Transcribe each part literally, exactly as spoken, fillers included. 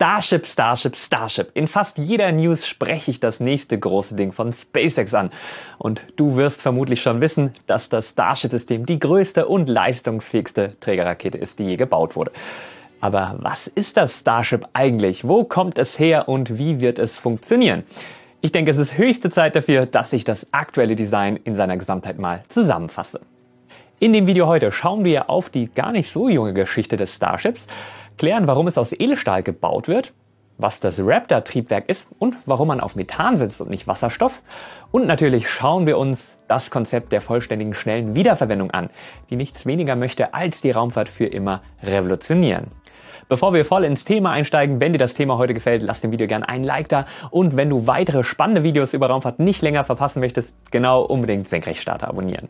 Starship, Starship, Starship. In fast jeder News spreche ich das nächste große Ding von SpaceX an. Und du wirst vermutlich schon wissen, dass das Starship-System die größte und leistungsfähigste Trägerrakete ist, die je gebaut wurde. Aber was ist das Starship eigentlich? Wo kommt es her und wie wird es funktionieren? Ich denke, es ist höchste Zeit dafür, dass ich das aktuelle Design in seiner Gesamtheit mal zusammenfasse. In dem Video heute schauen wir auf die gar nicht so junge Geschichte des Starships, klären, warum es aus Edelstahl gebaut wird, was das Raptor-Triebwerk ist und warum man auf Methan setzt und nicht Wasserstoff. Und natürlich schauen wir uns das Konzept der vollständigen schnellen Wiederverwendung an, die nichts weniger möchte, als die Raumfahrt für immer revolutionieren. Bevor wir voll ins Thema einsteigen, wenn dir das Thema heute gefällt, lass dem Video gerne einen Like da. Und wenn du weitere spannende Videos über Raumfahrt nicht länger verpassen möchtest, genau unbedingt Senkrechtstarter abonnieren.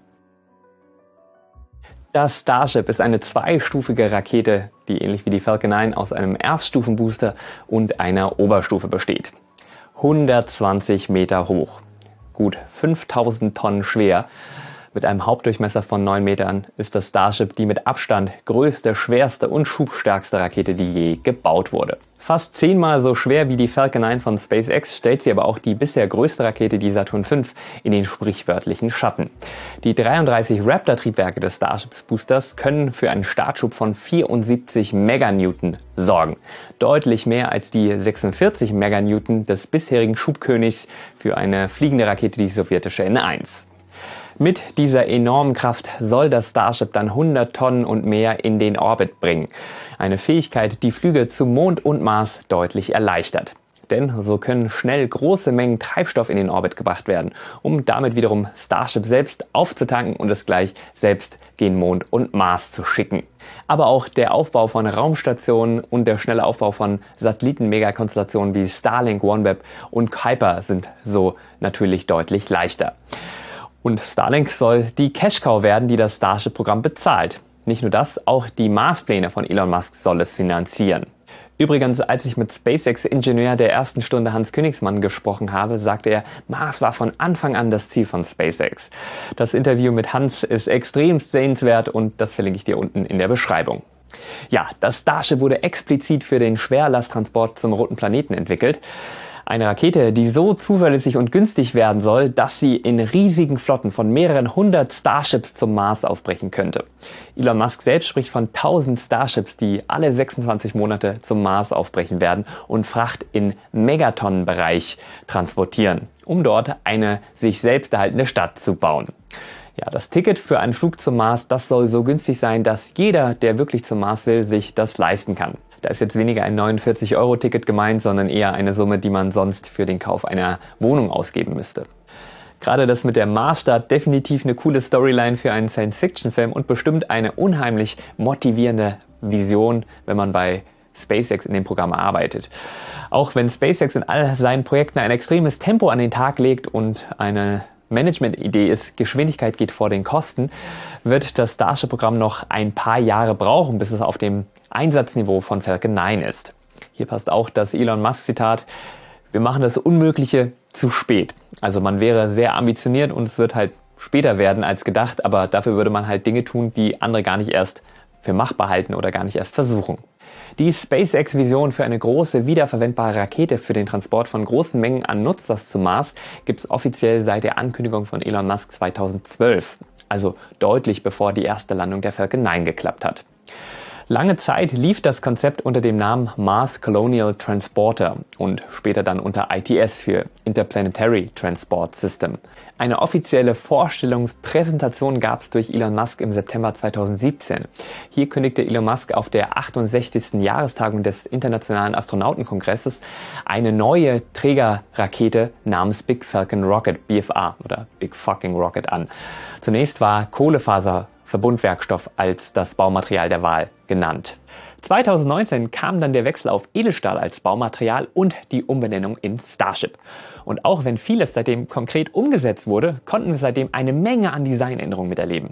Das Starship ist eine zweistufige Rakete, die ähnlich wie die Falcon neun aus einem Erststufenbooster und einer Oberstufe besteht. hundertzwanzig Meter hoch, gut fünftausend Tonnen schwer. Mit einem Hauptdurchmesser von neun Metern ist das Starship die mit Abstand größte, schwerste und schubstärkste Rakete, die je gebaut wurde. Fast zehnmal so schwer wie die Falcon neun von SpaceX stellt sie aber auch die bisher größte Rakete, die Saturn fünf, in den sprichwörtlichen Schatten. Die dreiunddreißig Raptor-Triebwerke des Starships-Boosters können für einen Startschub von vierundsiebzig Meganewton sorgen. Deutlich mehr als die sechsundvierzig Meganewton des bisherigen Schubkönigs für eine fliegende Rakete, die sowjetische N eins. Mit dieser enormen Kraft soll das Starship dann hundert Tonnen und mehr in den Orbit bringen. Eine Fähigkeit, die Flüge zu Mond und Mars deutlich erleichtert. Denn so können schnell große Mengen Treibstoff in den Orbit gebracht werden, um damit wiederum Starship selbst aufzutanken und es gleich selbst gen Mond und Mars zu schicken. Aber auch der Aufbau von Raumstationen und der schnelle Aufbau von Satelliten-Megakonstellationen wie Starlink, OneWeb und Kuiper sind so natürlich deutlich leichter. Und Starlink soll die Cash-Cow werden, die das Starship-Programm bezahlt. Nicht nur das, auch die Marspläne von Elon Musk soll es finanzieren. Übrigens, als ich mit SpaceX-Ingenieur der ersten Stunde Hans Königsmann gesprochen habe, sagte er, Mars war von Anfang an das Ziel von SpaceX. Das Interview mit Hans ist extrem sehenswert und das verlinke ich dir unten in der Beschreibung. Ja, das Starship wurde explizit für den Schwerlasttransport zum roten Planeten entwickelt. Eine Rakete, die so zuverlässig und günstig werden soll, dass sie in riesigen Flotten von mehreren hundert Starships zum Mars aufbrechen könnte. Elon Musk selbst spricht von tausend Starships, die alle sechsundzwanzig Monate zum Mars aufbrechen werden und Fracht in Megatonnenbereich transportieren, um dort eine sich selbst erhaltende Stadt zu bauen. Ja, das Ticket für einen Flug zum Mars, das soll so günstig sein, dass jeder, der wirklich zum Mars will, sich das leisten kann. Da ist jetzt weniger ein neunundvierzig Euro Ticket gemeint, sondern eher eine Summe, die man sonst für den Kauf einer Wohnung ausgeben müsste. Gerade das mit der Marsstadt, definitiv eine coole Storyline für einen Science-Fiction-Film und bestimmt eine unheimlich motivierende Vision, wenn man bei SpaceX in dem Programm arbeitet. Auch wenn SpaceX in all seinen Projekten ein extremes Tempo an den Tag legt und eine Management-Idee ist, Geschwindigkeit geht vor den Kosten, wird das Starship-Programm noch ein paar Jahre brauchen, bis es auf dem Einsatzniveau von Falcon neun ist. Hier passt auch das Elon Musk Zitat, wir machen das Unmögliche zu spät. Also man wäre sehr ambitioniert und es wird halt später werden als gedacht, aber dafür würde man halt Dinge tun, die andere gar nicht erst für machbar halten oder gar nicht erst versuchen. Die SpaceX-Vision für eine große, wiederverwendbare Rakete für den Transport von großen Mengen an Nutzlast zum Mars gibt es offiziell seit der Ankündigung von Elon Musk zweitausendzwölf, also deutlich bevor die erste Landung der Falcon neun geklappt hat. Lange Zeit lief das Konzept unter dem Namen Mars Colonial Transporter und später dann unter I T S für Interplanetary Transport System. Eine offizielle Vorstellungspräsentation gab es durch Elon Musk im September zweitausendsiebzehn. Hier kündigte Elon Musk auf der achtundsechzigsten Jahrestagung des Internationalen Astronautenkongresses eine neue Trägerrakete namens Big Falcon Rocket, B F R oder Big Fucking Rocket an. Zunächst war Kohlefaser Verbundwerkstoff als das Baumaterial der Wahl genannt. zweitausendneunzehn kam dann der Wechsel auf Edelstahl als Baumaterial und die Umbenennung in Starship. Und auch wenn vieles seitdem konkret umgesetzt wurde, konnten wir seitdem eine Menge an Designänderungen miterleben.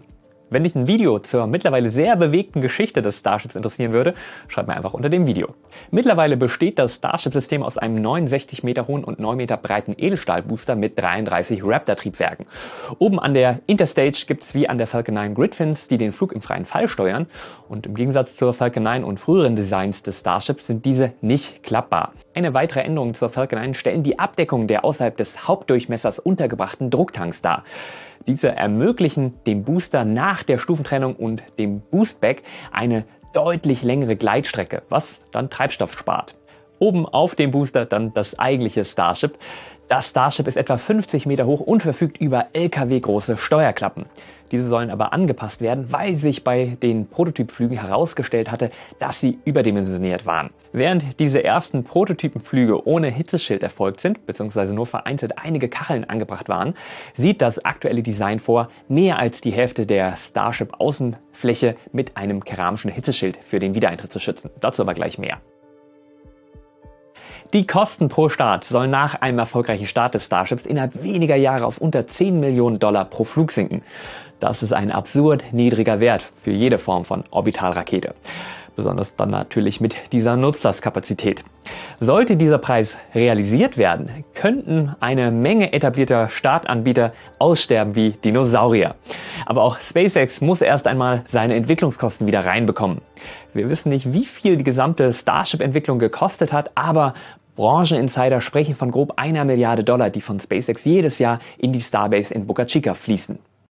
Wenn dich ein Video zur mittlerweile sehr bewegten Geschichte des Starships interessieren würde, schreib mir einfach unter dem Video. Mittlerweile besteht das Starship-System aus einem neunundsechzig Meter hohen und neun Meter breiten Edelstahlbooster mit dreiunddreißig Raptor-Triebwerken. Oben an der Interstage gibt es wie an der Falcon neun Gridfins, die den Flug im freien Fall steuern. Und im Gegensatz zur Falcon neun und früheren Designs des Starships sind diese nicht klappbar. Eine weitere Änderung zur Falcon neun stellen die Abdeckung der außerhalb des Hauptdurchmessers untergebrachten Drucktanks dar. Diese ermöglichen dem Booster nach der Stufentrennung und dem Boostback eine deutlich längere Gleitstrecke, was dann Treibstoff spart. Oben auf dem Booster dann das eigentliche Starship. Das Starship ist etwa fünfzig Meter hoch und verfügt über L K W-große Steuerklappen. Diese sollen aber angepasst werden, weil sich bei den Prototypflügen herausgestellt hatte, dass sie überdimensioniert waren. Während diese ersten Prototypenflüge ohne Hitzeschild erfolgt sind, beziehungsweise nur vereinzelt einige Kacheln angebracht waren, sieht das aktuelle Design vor, mehr als die Hälfte der Starship-Außenfläche mit einem keramischen Hitzeschild für den Wiedereintritt zu schützen. Dazu aber gleich mehr. Die Kosten pro Start sollen nach einem erfolgreichen Start des Starships innerhalb weniger Jahre auf unter zehn Millionen Dollar pro Flug sinken. Das ist ein absurd niedriger Wert für jede Form von Orbitalrakete. Besonders dann natürlich mit dieser Nutzlastkapazität. Sollte dieser Preis realisiert werden, könnten eine Menge etablierter Startanbieter aussterben wie Dinosaurier. Aber auch SpaceX muss erst einmal seine Entwicklungskosten wieder reinbekommen. Wir wissen nicht, wie viel die gesamte Starship-Entwicklung gekostet hat, aber Brancheninsider sprechen von grob einer Milliarde Dollar, die von SpaceX jedes Jahr in die Starbase in Boca Chica fließen.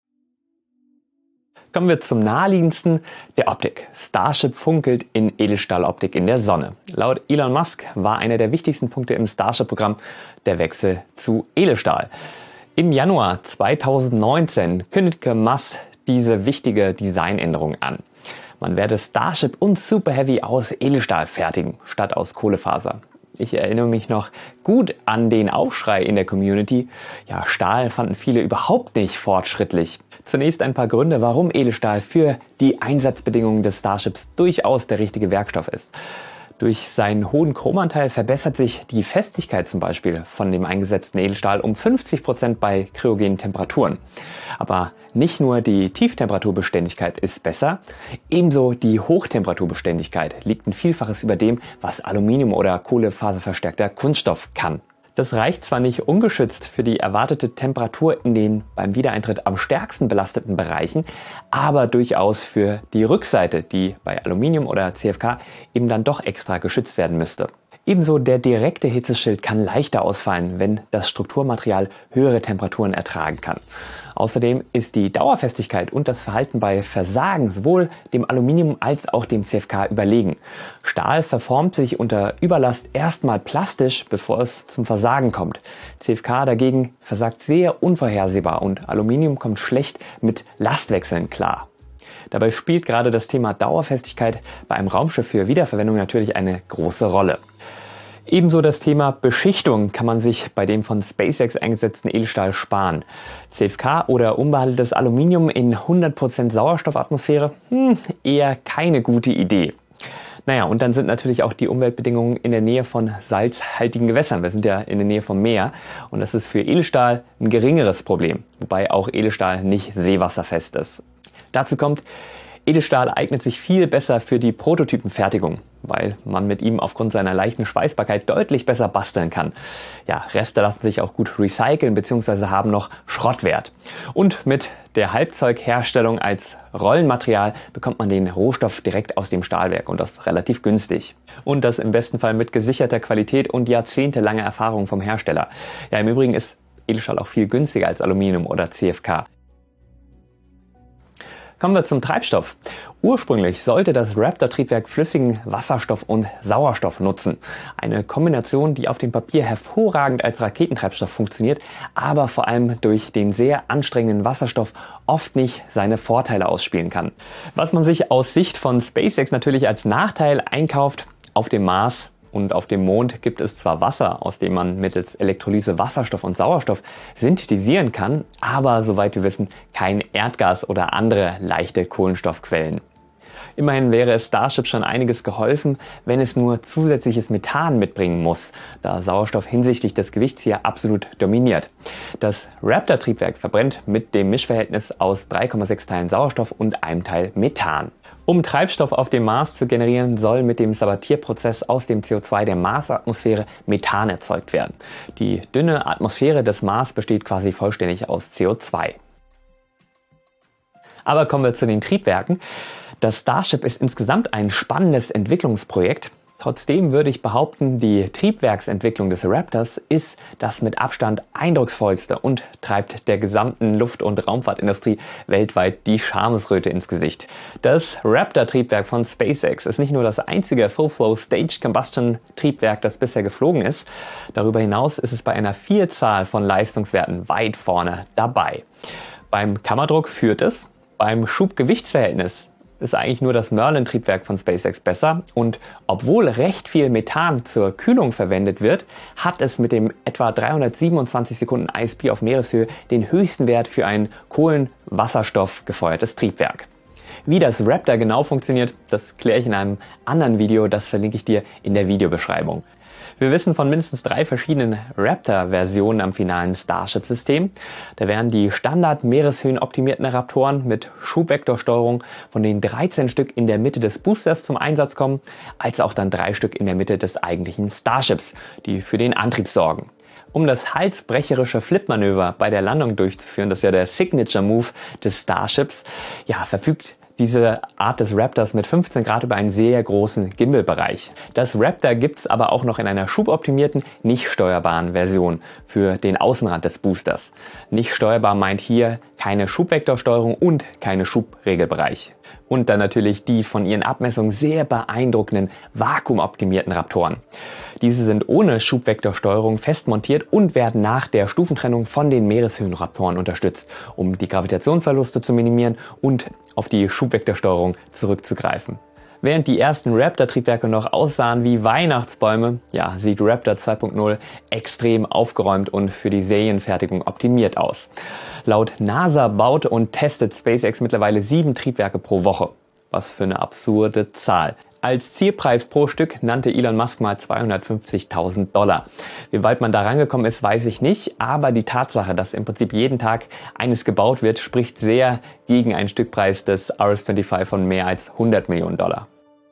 Kommen wir zum naheliegendsten, der Optik. Starship funkelt in Edelstahloptik in der Sonne. Laut Elon Musk war einer der wichtigsten Punkte im Starship-Programm der Wechsel zu Edelstahl. Im Januar zweitausendneunzehn kündigte Musk diese wichtige Designänderung an. Man werde Starship und Super Heavy aus Edelstahl fertigen, statt aus Kohlefaser. Ich erinnere mich noch gut an den Aufschrei in der Community. Ja, Stahl fanden viele überhaupt nicht fortschrittlich. Zunächst ein paar Gründe, warum Edelstahl für die Einsatzbedingungen des Starships durchaus der richtige Werkstoff ist. Durch seinen hohen Chromanteil verbessert sich die Festigkeit zum Beispiel von dem eingesetzten Edelstahl um fünfzig Prozent bei kryogenen Temperaturen. Aber nicht nur die Tieftemperaturbeständigkeit ist besser, ebenso die Hochtemperaturbeständigkeit liegt ein Vielfaches über dem, was Aluminium- oder kohlefaserverstärkter Kunststoff kann. Das reicht zwar nicht ungeschützt für die erwartete Temperatur in den beim Wiedereintritt am stärksten belasteten Bereichen, aber durchaus für die Rückseite, die bei Aluminium oder C F K eben dann doch extra geschützt werden müsste. Ebenso der direkte Hitzeschild kann leichter ausfallen, wenn das Strukturmaterial höhere Temperaturen ertragen kann. Außerdem ist die Dauerfestigkeit und das Verhalten bei Versagen sowohl dem Aluminium als auch dem C F K überlegen. Stahl verformt sich unter Überlast erstmal plastisch, bevor es zum Versagen kommt. C F K dagegen versagt sehr unvorhersehbar und Aluminium kommt schlecht mit Lastwechseln klar. Dabei spielt gerade das Thema Dauerfestigkeit bei einem Raumschiff für Wiederverwendung natürlich eine große Rolle. Ebenso das Thema Beschichtung kann man sich bei dem von SpaceX eingesetzten Edelstahl sparen. C F K oder unbehandeltes Aluminium in hundert Prozent Sauerstoffatmosphäre? Hm, eher keine gute Idee. Naja, und dann sind natürlich auch die Umweltbedingungen in der Nähe von salzhaltigen Gewässern. Wir sind ja in der Nähe vom Meer und das ist für Edelstahl ein geringeres Problem, wobei auch Edelstahl nicht seewasserfest ist. Dazu kommt, Edelstahl eignet sich viel besser für die Prototypenfertigung, weil man mit ihm aufgrund seiner leichten Schweißbarkeit deutlich besser basteln kann. Ja, Reste lassen sich auch gut recyceln bzw. haben noch Schrottwert. Und mit der Halbzeugherstellung als Rollenmaterial bekommt man den Rohstoff direkt aus dem Stahlwerk und das relativ günstig. Und das im besten Fall mit gesicherter Qualität und jahrzehntelanger Erfahrung vom Hersteller. Ja, im Übrigen ist Edelstahl auch viel günstiger als Aluminium oder C F K. Kommen wir zum Treibstoff. Ursprünglich sollte das Raptor-Triebwerk flüssigen Wasserstoff und Sauerstoff nutzen. Eine Kombination, die auf dem Papier hervorragend als Raketentreibstoff funktioniert, aber vor allem durch den sehr anstrengenden Wasserstoff oft nicht seine Vorteile ausspielen kann. Was man sich aus Sicht von SpaceX natürlich als Nachteil einkauft: auf dem Mars und auf dem Mond gibt es zwar Wasser, aus dem man mittels Elektrolyse Wasserstoff und Sauerstoff synthetisieren kann, aber soweit wir wissen, kein Erdgas oder andere leichte Kohlenstoffquellen. Immerhin wäre es Starship schon einiges geholfen, wenn es nur zusätzliches Methan mitbringen muss, da Sauerstoff hinsichtlich des Gewichts hier absolut dominiert. Das Raptor-Triebwerk verbrennt mit dem Mischverhältnis aus drei Komma sechs Teilen Sauerstoff und einem Teil Methan. Um Treibstoff auf dem Mars zu generieren, soll mit dem Sabatierprozess aus dem C O zwei der Marsatmosphäre Methan erzeugt werden. Die dünne Atmosphäre des Mars besteht quasi vollständig aus C O zwei. Aber kommen wir zu den Triebwerken. Das Starship ist insgesamt ein spannendes Entwicklungsprojekt. Trotzdem würde ich behaupten, die Triebwerksentwicklung des Raptors ist das mit Abstand eindrucksvollste und treibt der gesamten Luft- und Raumfahrtindustrie weltweit die Schamesröte ins Gesicht. Das Raptor-Triebwerk von SpaceX ist nicht nur das einzige Full-Flow Staged Combustion Triebwerk, das bisher geflogen ist. Darüber hinaus ist es bei einer Vielzahl von Leistungswerten weit vorne dabei. Beim Kammerdruck führt es, beim Schub-Gewichtsverhältnis ist eigentlich nur das Merlin-Triebwerk von SpaceX besser und obwohl recht viel Methan zur Kühlung verwendet wird, hat es mit dem etwa dreihundertsiebenundzwanzig Sekunden I S P auf Meereshöhe den höchsten Wert für ein Kohlenwasserstoff gefeuertes Triebwerk. Wie das Raptor genau funktioniert, das kläre ich in einem anderen Video, das verlinke ich dir in der Videobeschreibung. Wir wissen von mindestens drei verschiedenen Raptor-Versionen am finalen Starship-System. Da wären die Standard-Meereshöhen-optimierten Raptoren mit Schubvektorsteuerung, von denen dreizehn Stück in der Mitte des Boosters zum Einsatz kommen, als auch dann drei Stück in der Mitte des eigentlichen Starships, die für den Antrieb sorgen. Um das halsbrecherische Flip-Manöver bei der Landung durchzuführen, das ist ja der Signature-Move des Starships, ja, verfügt diese Art des Raptors mit fünfzehn Grad über einen sehr großen Gimbal-Bereich. Das Raptor gibt es aber auch noch in einer schuboptimierten, nicht steuerbaren Version für den Außenrand des Boosters. Nicht steuerbar meint hier keine Schubvektorsteuerung und keine Schubregelbereich. Und dann natürlich die von ihren Abmessungen sehr beeindruckenden vakuumoptimierten Raptoren. Diese sind ohne Schubvektorsteuerung fest montiert und werden nach der Stufentrennung von den Meereshöhenraptoren unterstützt, um die Gravitationsverluste zu minimieren und auf die Schubvektorsteuerung zurückzugreifen. Während die ersten Raptor-Triebwerke noch aussahen wie Weihnachtsbäume, ja, sieht Raptor zwei Punkt null extrem aufgeräumt und für die Serienfertigung optimiert aus. Laut NASA baut und testet SpaceX mittlerweile sieben Triebwerke pro Woche. Was für eine absurde Zahl. Als Zielpreis pro Stück nannte Elon Musk mal zweihundertfünfzigtausend Dollar. Wie weit man da rangekommen ist, weiß ich nicht, aber die Tatsache, dass im Prinzip jeden Tag eines gebaut wird, spricht sehr gegen einen Stückpreis des R S fünfundzwanzig von mehr als hundert Millionen Dollar.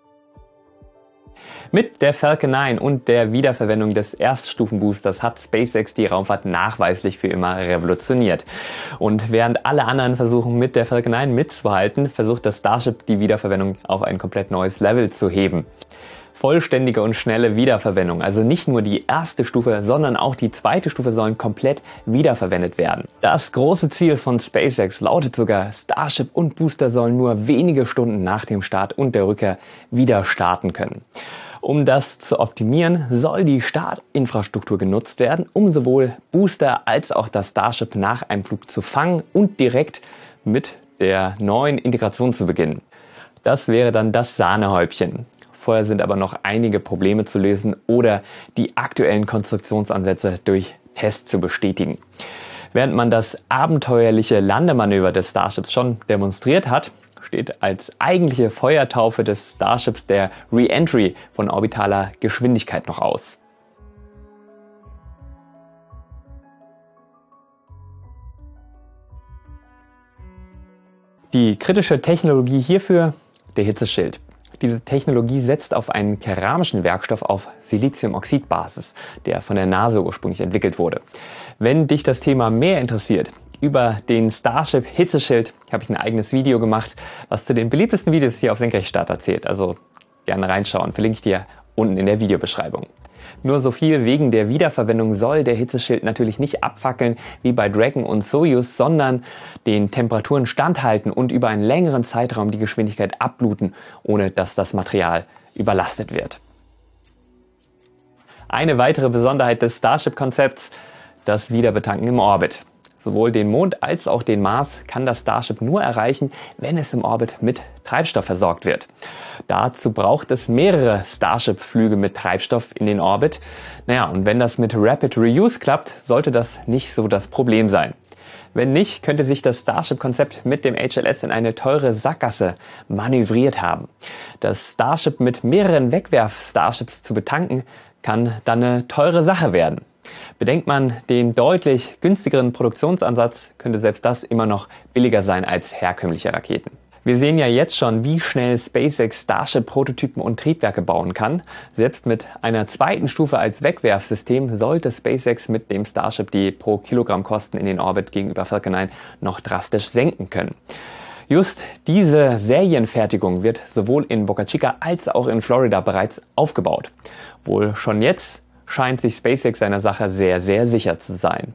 Mit der Falcon neun und der Wiederverwendung des Erststufenboosters hat SpaceX die Raumfahrt nachweislich für immer revolutioniert. Und während alle anderen versuchen, mit der Falcon neun mitzuhalten, versucht das Starship die Wiederverwendung auf ein komplett neues Level zu heben. Vollständige und schnelle Wiederverwendung, also nicht nur die erste Stufe, sondern auch die zweite Stufe sollen komplett wiederverwendet werden. Das große Ziel von SpaceX lautet sogar, Starship und Booster sollen nur wenige Stunden nach dem Start und der Rückkehr wieder starten können. Um das zu optimieren, soll die Startinfrastruktur genutzt werden, um sowohl Booster als auch das Starship nach einem Flug zu fangen und direkt mit der neuen Integration zu beginnen. Das wäre dann das Sahnehäubchen. Vorher sind aber noch einige Probleme zu lösen oder die aktuellen Konstruktionsansätze durch Tests zu bestätigen. Während man das abenteuerliche Landemanöver des Starships schon demonstriert hat, steht als eigentliche Feuertaufe des Starships der Re-Entry von orbitaler Geschwindigkeit noch aus. Die kritische Technologie hierfür, der Hitzeschild. Diese Technologie setzt auf einen keramischen Werkstoff auf Siliziumoxid-Basis, der von der NASA ursprünglich entwickelt wurde. Wenn dich das Thema mehr interessiert, über den Starship Hitzeschild habe ich ein eigenes Video gemacht, was zu den beliebtesten Videos hier auf Senkrechtstart erzählt. Also gerne reinschauen, verlinke ich dir unten in der Videobeschreibung. Nur so viel, wegen der Wiederverwendung soll der Hitzeschild natürlich nicht abfackeln wie bei Dragon und Soyuz, sondern den Temperaturen standhalten und über einen längeren Zeitraum die Geschwindigkeit abbluten, ohne dass das Material überlastet wird. Eine weitere Besonderheit des Starship-Konzepts, das Wiederbetanken im Orbit. Sowohl den Mond als auch den Mars kann das Starship nur erreichen, wenn es im Orbit mit Treibstoff versorgt wird. Dazu braucht es mehrere Starship-Flüge mit Treibstoff in den Orbit. Naja, und wenn das mit Rapid Reuse klappt, sollte das nicht so das Problem sein. Wenn nicht, könnte sich das Starship-Konzept mit dem H L S in eine teure Sackgasse manövriert haben. Das Starship mit mehreren Wegwerf-Starships zu betanken, kann dann eine teure Sache werden. Bedenkt man den deutlich günstigeren Produktionsansatz, könnte selbst das immer noch billiger sein als herkömmliche Raketen. Wir sehen ja jetzt schon, wie schnell SpaceX Starship-Prototypen und Triebwerke bauen kann. Selbst mit einer zweiten Stufe als Wegwerfsystem sollte SpaceX mit dem Starship die pro Kilogramm Kosten in den Orbit gegenüber Falcon neun noch drastisch senken können. Just diese Serienfertigung wird sowohl in Boca Chica als auch in Florida bereits aufgebaut. Wohl schon jetzt scheint sich SpaceX seiner Sache sehr, sehr sicher zu sein.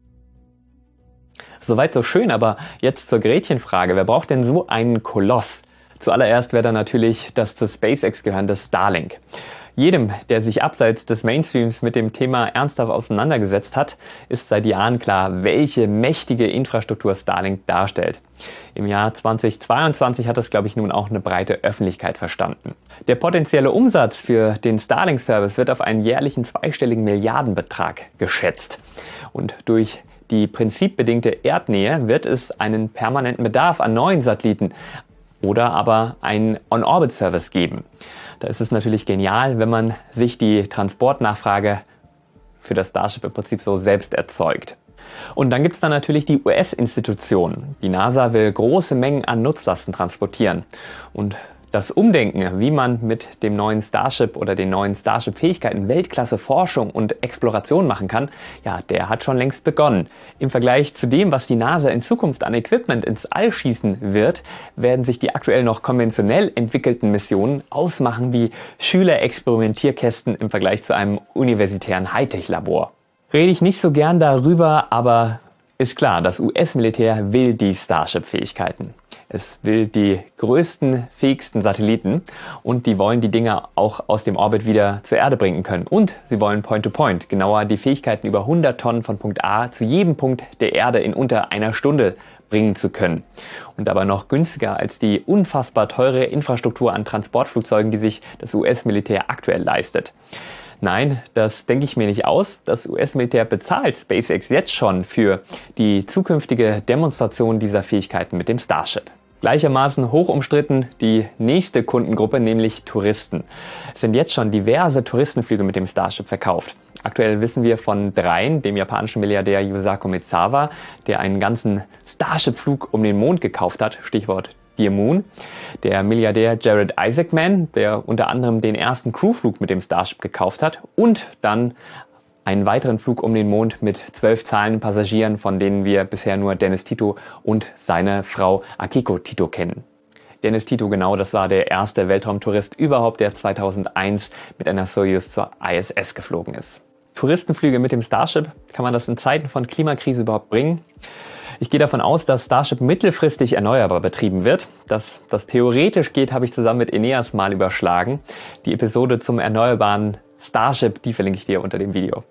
Soweit so schön, aber jetzt zur Gretchenfrage. Wer braucht denn so einen Koloss? Zuallererst wäre da natürlich das zu SpaceX gehörende Starlink. Jedem, der sich abseits des Mainstreams mit dem Thema ernsthaft auseinandergesetzt hat, ist seit Jahren klar, welche mächtige Infrastruktur Starlink darstellt. Im Jahr zweitausendzweiundzwanzig hat es, glaube ich, nun auch eine breite Öffentlichkeit verstanden. Der potenzielle Umsatz für den Starlink-Service wird auf einen jährlichen zweistelligen Milliardenbetrag geschätzt. Und durch die prinzipbedingte Erdnähe wird es einen permanenten Bedarf an neuen Satelliten oder aber einen On-Orbit-Service geben. Da ist es natürlich genial, wenn man sich die Transportnachfrage für das Starship im Prinzip so selbst erzeugt. Und dann gibt es dann natürlich die U S-Institutionen. Die NASA will große Mengen an Nutzlasten transportieren. Und das Umdenken, wie man mit dem neuen Starship oder den neuen Starship-Fähigkeiten Weltklasse Forschung und Exploration machen kann, ja, der hat schon längst begonnen. Im Vergleich zu dem, was die NASA in Zukunft an Equipment ins All schießen wird, werden sich die aktuell noch konventionell entwickelten Missionen ausmachen wie Schülerexperimentierkästen im Vergleich zu einem universitären Hightech-Labor. Rede ich nicht so gern darüber, aber ist klar, das U S-Militär will die Starship-Fähigkeiten. Es will die größten, fähigsten Satelliten und die wollen die Dinger auch aus dem Orbit wieder zur Erde bringen können. Und sie wollen Point-to-Point, genauer die Fähigkeiten über hundert Tonnen von Punkt A zu jedem Punkt der Erde in unter einer Stunde bringen zu können. Und aber noch günstiger als die unfassbar teure Infrastruktur an Transportflugzeugen, die sich das U S-Militär aktuell leistet. Nein, das denke ich mir nicht aus. Das U S-Militär bezahlt SpaceX jetzt schon für die zukünftige Demonstration dieser Fähigkeiten mit dem Starship. Gleichermaßen hoch umstritten die nächste Kundengruppe, nämlich Touristen. Es sind jetzt schon diverse Touristenflüge mit dem Starship verkauft. Aktuell wissen wir von dreien, dem japanischen Milliardär Yusaku Maezawa, der einen ganzen Starship-Flug um den Mond gekauft hat, Stichwort Dear Moon, der Milliardär Jared Isaacman, der unter anderem den ersten Crewflug mit dem Starship gekauft hat und dann einen weiteren Flug um den Mond mit zwölf zahlenden Passagieren, von denen wir bisher nur Dennis Tito und seine Frau Akiko Tito kennen. Dennis Tito, genau, das war der erste Weltraumtourist überhaupt, der zweitausendeins mit einer Soyuz zur I S S geflogen ist. Touristenflüge mit dem Starship, kann man das in Zeiten von Klimakrise überhaupt bringen? Ich gehe davon aus, dass Starship mittelfristig erneuerbar betrieben wird. Dass das theoretisch geht, habe ich zusammen mit Eneas mal überschlagen. Die Episode zum erneuerbaren Starship, die verlinke ich dir unter dem Video.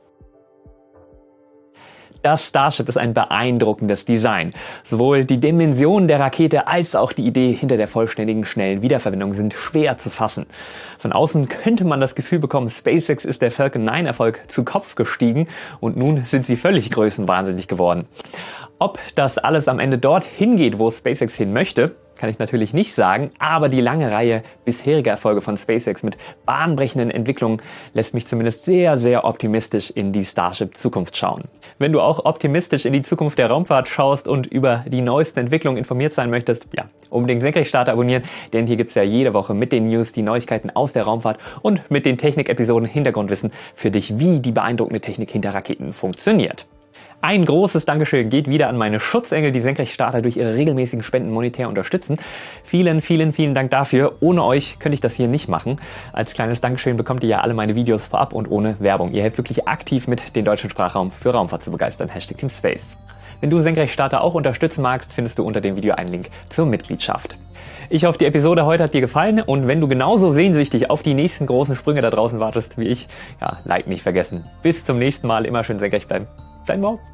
Das Starship ist ein beeindruckendes Design. Sowohl die Dimensionen der Rakete als auch die Idee hinter der vollständigen, schnellen Wiederverwendung sind schwer zu fassen. Von außen könnte man das Gefühl bekommen, SpaceX ist der Falcon neun Erfolg zu Kopf gestiegen und nun sind sie völlig größenwahnsinnig geworden. Ob das alles am Ende dorthin geht, wo SpaceX hin möchte, kann ich natürlich nicht sagen, aber die lange Reihe bisheriger Erfolge von SpaceX mit bahnbrechenden Entwicklungen lässt mich zumindest sehr, sehr optimistisch in die Starship-Zukunft schauen. Wenn du auch optimistisch in die Zukunft der Raumfahrt schaust und über die neuesten Entwicklungen informiert sein möchtest, ja, unbedingt Senkrechtstarter abonnieren, denn hier gibt's ja jede Woche mit den News die Neuigkeiten aus der Raumfahrt und mit den Technik-Episoden Hintergrundwissen für dich, wie die beeindruckende Technik hinter Raketen funktioniert. Ein großes Dankeschön geht wieder an meine Schutzengel, die Senkrechtstarter durch ihre regelmäßigen Spenden monetär unterstützen. Vielen, vielen, vielen Dank dafür. Ohne euch könnte ich das hier nicht machen. Als kleines Dankeschön bekommt ihr ja alle meine Videos vorab und ohne Werbung. Ihr helft wirklich aktiv mit, den deutschen Sprachraum für Raumfahrt zu begeistern. Hashtag Team Space. Wenn du Senkrechtstarter auch unterstützen magst, findest du unter dem Video einen Link zur Mitgliedschaft. Ich hoffe, die Episode heute hat dir gefallen und wenn du genauso sehnsüchtig auf die nächsten großen Sprünge da draußen wartest wie ich, ja, Like nicht vergessen. Bis zum nächsten Mal, immer schön senkrecht bleiben. Dein Mo.